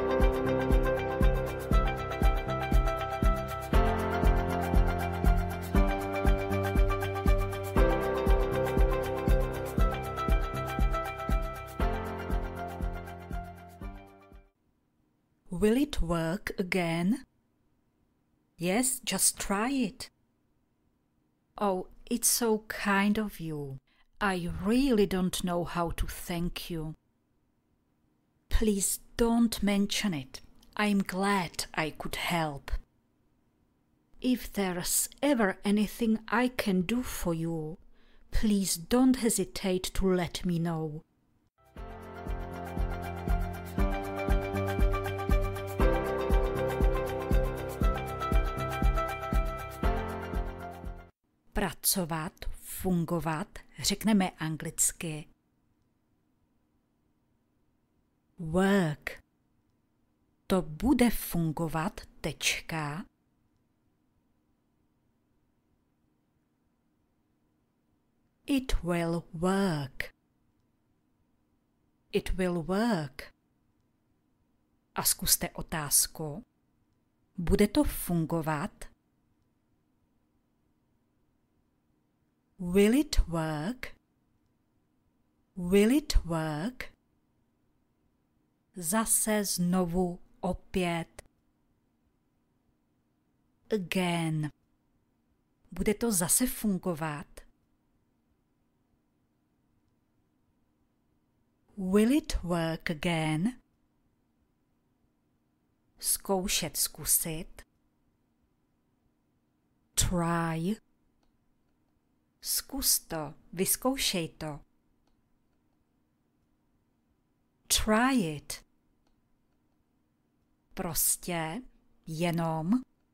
Will it work again? Yes, just try it. Oh, it's so kind of you. I really don't know how to thank you. Please don't mention it. I'm glad I could help. If there's ever anything I can do for you, please don't hesitate to let me know. Pracovat, fungovat, řekneme anglicky. Work. To bude fungovat, tečka. It will work. It will work. A zkuste otázku. Bude to fungovat? Will it work? Will it work? Zase, znovu, opět. Again. Bude to zase fungovat? Will it work again? Zkoušet, zkusit. Try. Zkus to, vyzkoušej to. Try it. Prostě, jenom.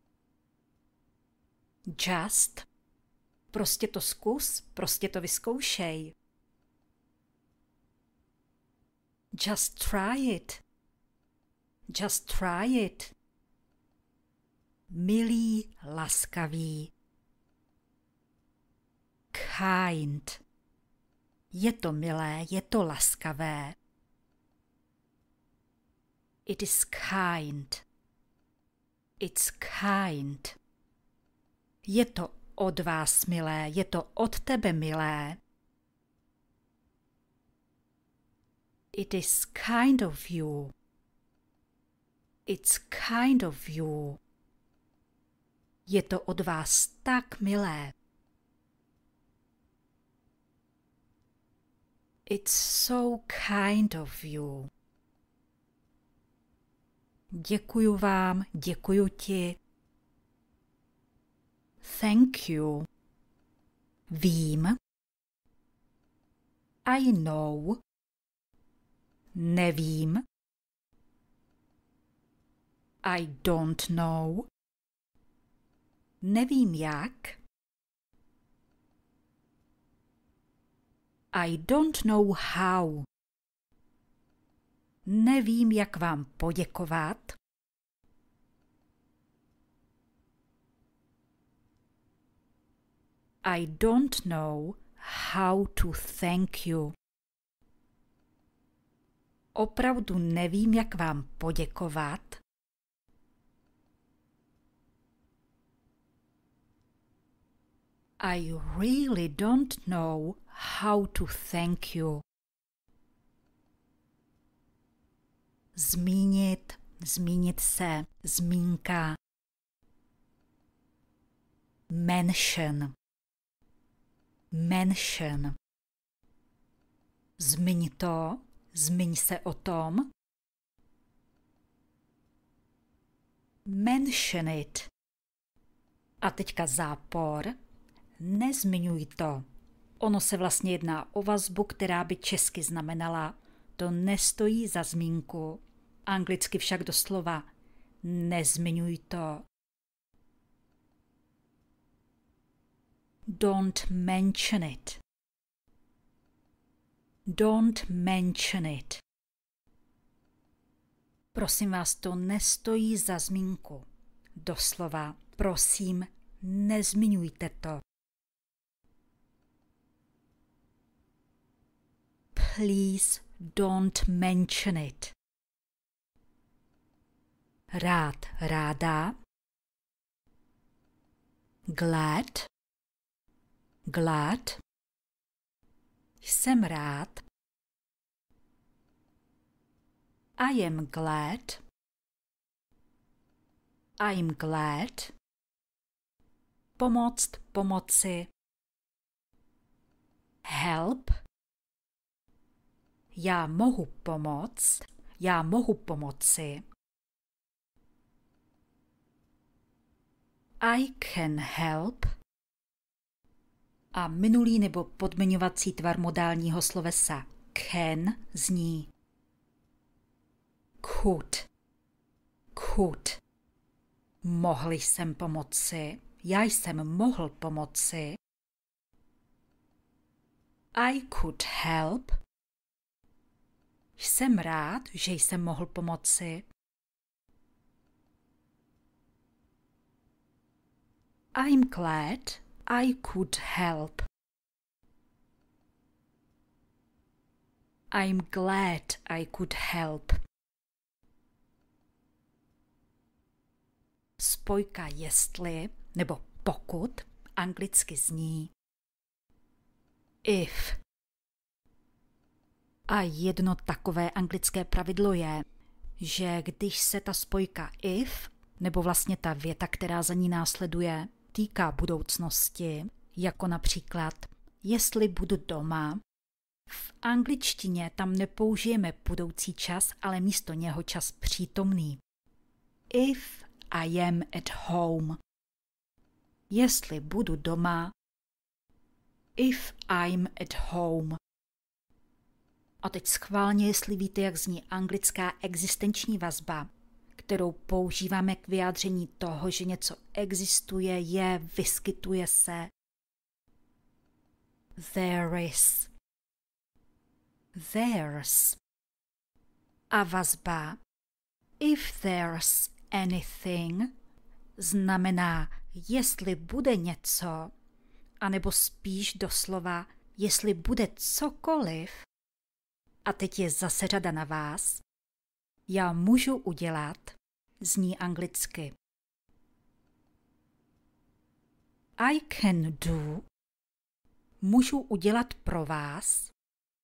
Just. Prostě to zkus, prostě to vyzkoušej. Just try it. Just try it. Milý, laskavý. Kind. Je to milé, je to laskavé. It is kind. It's kind. Je to od vás milé, je to od tebe milé. It is kind of you. It's kind of you. Je to od vás tak milé. It's so kind of you. Děkuju vám, děkuju ti. Thank you. Vím. I know. Nevím. I don't know. Nevím jak. I don't know how. Nevím, jak vám poděkovat. I don't know how to thank you. Opravdu nevím, jak vám poděkovat. I really don't know how to thank you. Zmínit, zmínit se, zmínka. Mention. Mention. Zmiň to, zmiň se o tom. Mention it. A teďka zápor. Nezmiňuj to. Ono se vlastně jedná o vazbu, která by česky znamenala to nestojí za zmínku. Anglicky však doslova nezmiňuj to. Don't mention it. Don't mention it. Prosím vás, to nestojí za zmínku. Doslova, prosím, nezmiňujte to. Please don't mention it. rád, ráda. Glad, glad. Jsem rád. I am glad. I'm glad. Pomoct, pomoci. Help. Já mohu pomoct. Já mohu pomoci. I can help. A minulý nebo podmiňovací tvar modálního slovesa can zní could. Could. Mohl jsem pomoci. Já jsem mohl pomoci. I could help. Jsem rád, že jsem mohl pomoci. I'm glad I could help. I'm glad I could help. Spojka jestli nebo pokud anglicky zní if. A jedno takové anglické pravidlo je, že když se ta spojka if, nebo vlastně ta věta, která za ní následuje, týká budoucnosti, jako například jestli budu doma, v angličtině tam nepoužijeme budoucí čas, ale místo něho čas přítomný. If I am at home. Jestli budu doma. If I'm at home. A teď schválně, jestli víte, jak zní anglická existenční vazba, kterou používáme k vyjádření toho, že něco existuje, je, vyskytuje se. There is. There's. A vazba if there's anything znamená, jestli bude něco, anebo spíš doslova, jestli bude cokoliv. A teď je zase řada na vás. Já můžu udělat, zní anglicky. I can do. Můžu udělat pro vás.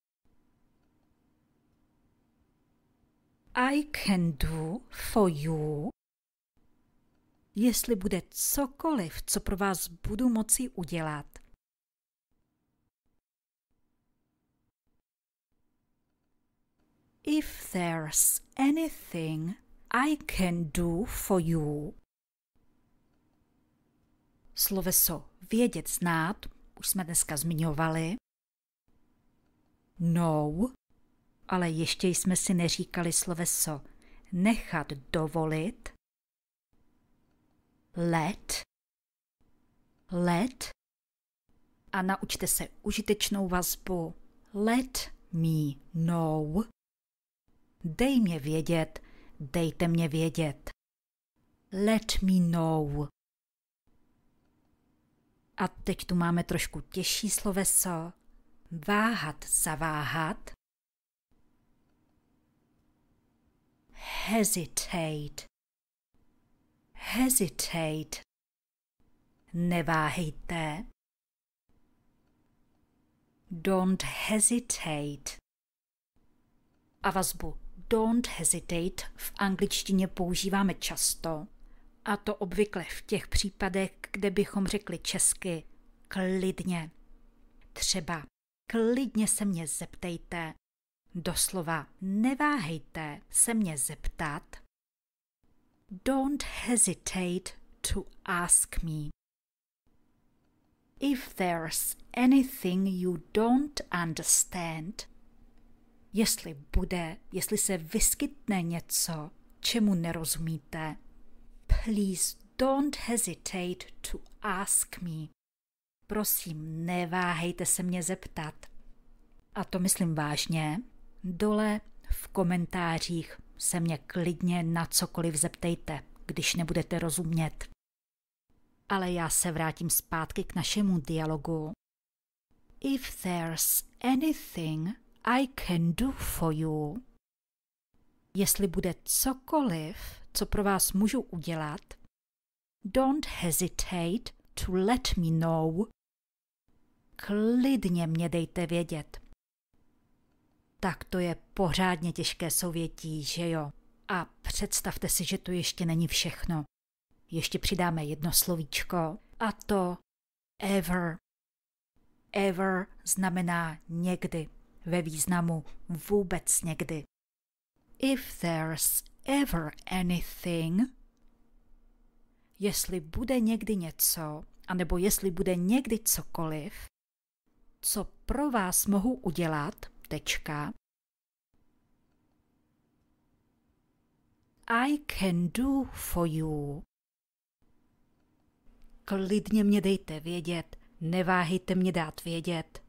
I can do for you. Jestli bude cokoliv, co pro vás budu moci udělat. If there's anything I can do for you. Sloveso vědět, znát, už jsme dneska zmiňovali. No, ale ještě jsme si neříkali sloveso nechat, dovolit. Let. A naučte se užitečnou vazbu let me know. Dej mě vědět, dejte mě vědět. Let me know. A teď tu máme trošku těžší sloveso. Váhat, zaváhat. Hesitate. Neváhejte. Don't hesitate. A vazbu don't hesitate v angličtině používáme často, a to obvykle v těch případech, kde bychom řekli česky klidně. Třeba klidně se mě zeptejte, doslova neváhejte se mě zeptat. Don't hesitate to ask me. If there's anything you don't understand, jestli se vyskytne něco, čemu nerozumíte, please don't hesitate to ask me. Prosím, neváhejte se mě zeptat. A to myslím vážně. Dole v komentářích se mě klidně na cokoliv zeptejte, když nebudete rozumět. Ale já se vrátím zpátky k našemu dialogu. If there's anything I can do for you. Jestli bude cokoliv, co pro vás můžu udělat, don't hesitate to let me know. Klidně mě dejte vědět. Tak to je pořádně těžké souvětí, že jo? A představte si, že to ještě není všechno. Ještě přidáme jedno slovíčko a to ever. Ever znamená někdy, ve významu vůbec někdy. If there's ever anything, jestli bude někdy něco, anebo jestli bude někdy cokoliv, co pro vás mohu udělat, tečka, I can do for you. Klidně mě dejte vědět, neváhejte mě dát vědět.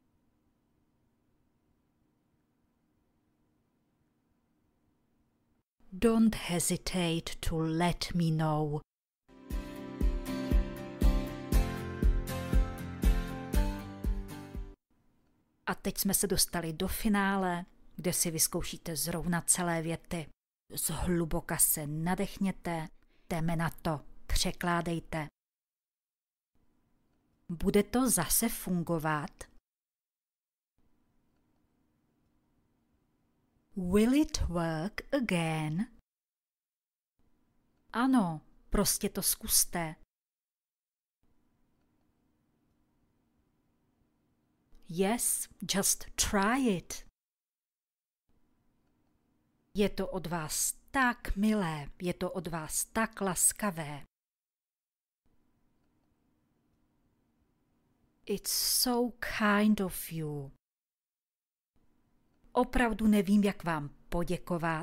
Don't hesitate to let me know. A teď jsme se dostali do finále, kde si vyzkoušíte zrovna celé věty. Zhluboka se nadechněte, jdeme na to, překládejte. Bude to zase fungovat? Will it work again? Ano, prostě to zkuste. Yes, just try it. Je to od vás tak milé, je to od vás tak laskavé. It's so kind of you. Opravdu nevím, jak vám poděkovat.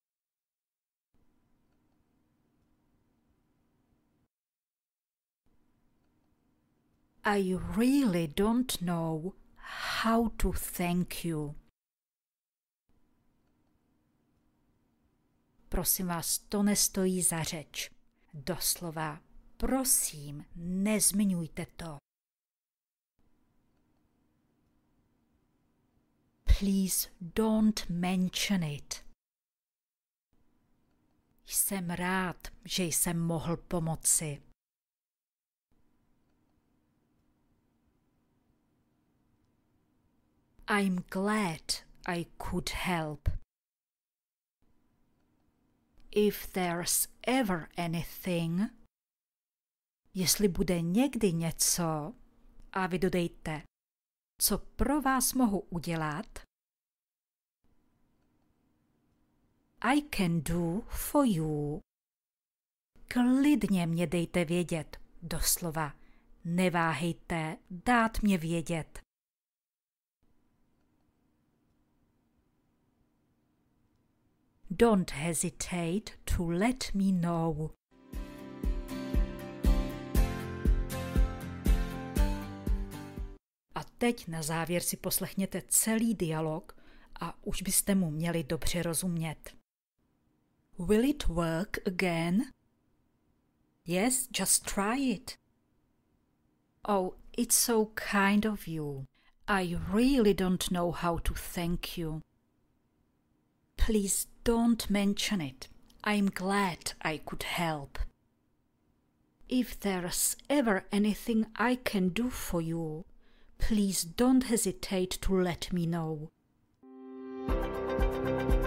I really don't know how to thank you. Prosím vás, to nestojí za řeč. Doslova, prosím, nezmiňujte to. Please don't mention it. Jsem rád, že jsem mohl pomoci. I'm glad I could help. If there's ever anything, jestli bude někdy něco, a vy dodejte, co pro vás mohu udělat, I can do for you. Klidně mě dejte vědět, doslova, neváhejte dát mě vědět. Don't hesitate to let me know. A teď na závěr si poslechněte celý dialog a už byste mu měli dobře rozumět. Will it work again? Yes, just try it. Oh, it's so kind of you. I really don't know how to thank you. Please don't mention it. I'm glad I could help. If there's ever anything I can do for you, please don't hesitate to let me know.